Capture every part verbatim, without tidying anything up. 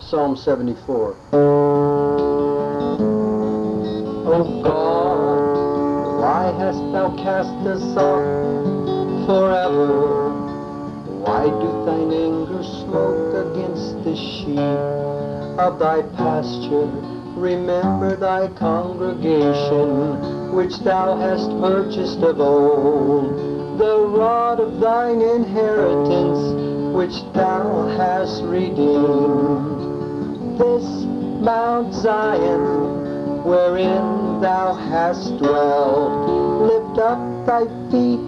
Psalm seventy-four. O God, why hast thou cast us off forever? Why doth thine anger smoke against the sheep of thy pasture? Remember thy congregation, which thou hast purchased of old, the rod of thine inheritance, which thou hast redeemed. This Mount Zion, wherein thou hast dwelt, lift up thy feet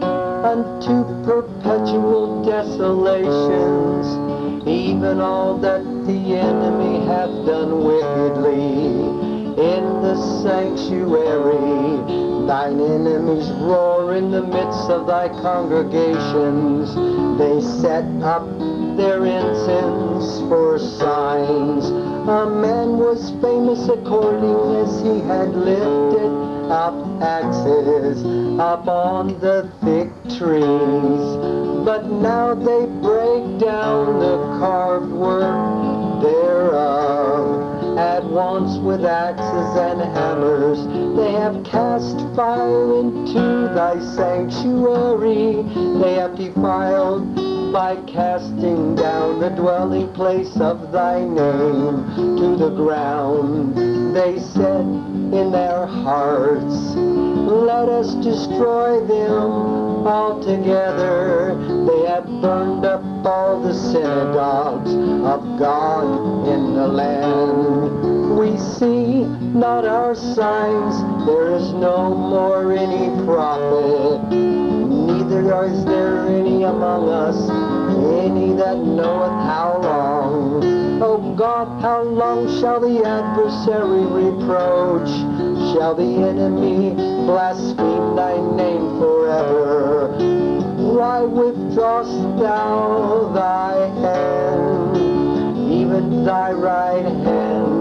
unto perpetual desolations, even all that the enemy hath done wickedly in the sanctuary. Thine enemies roar in the midst of thy congregations. They set up their ensigns for signs. A man was famous according as he had lifted up axes upon the thick trees. But now they break down the carved work thereof. At once with axes and hammers they have cast fire into thy sanctuary. They have defiled by casting down the dwelling place of thy name to the ground. They said in their hearts, let us destroy them altogether. They have burned up all the synagogues of God in the land. We see not our signs, there is no more any prophet, neither is there any among us, any that knoweth how long. O God, how long shall the adversary reproach? Shall the enemy blaspheme thy name forever? Why withdrawest thou thy hand, even thy right hand?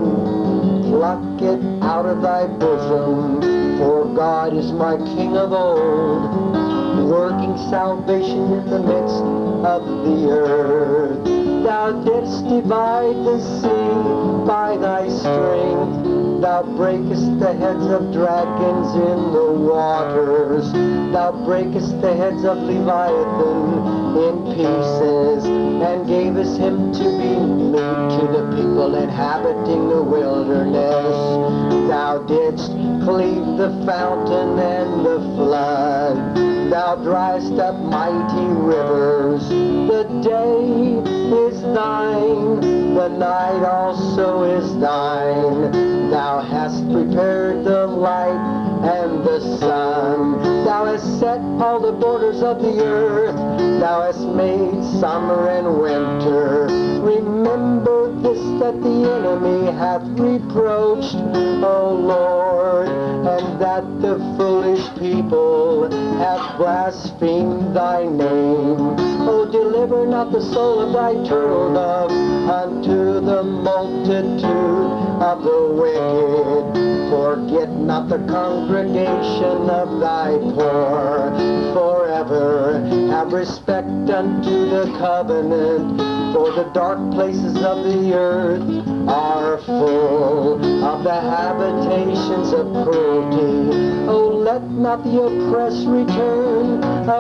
Pluck it out of thy bosom, for God is my King of old, working salvation in the midst of the earth. Thou didst divide the sea by thy strength. Thou breakest the heads of dragons in the waters. Thou breakest the heads of Leviathan in pieces, and gavest him to be meat to the people inhabiting the wilderness. Thou didst cleave the fountain and the flood. Thou driest up mighty rivers. The day is thine, the night also is thine. Thou hast prepared the light and the sun. Thou hast set all the borders of the earth. Thou hast made summer and winter. Remember this, that the enemy hath reproached, O Lord, and that the foolish people have blasphemed thy name. O deliver not the soul of thy turtle dove unto the multitude of the wicked. Forget not the congregation of thy poor forever. Have respect unto the covenant, for the dark places of the earth are full of the habitations of cruelty. O let not the oppressed return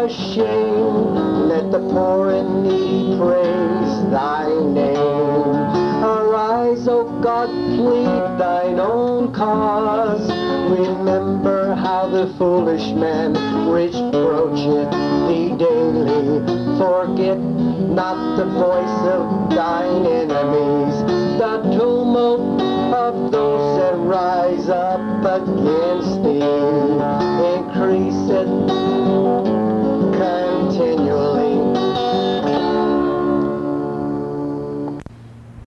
ashamed. Let the poor and needy praise thy name. Arise, O God, plead thine own cause. Remember how the foolish man reproacheth thee daily. Forget not the voice of thine enemies, the tumult of those that rise up against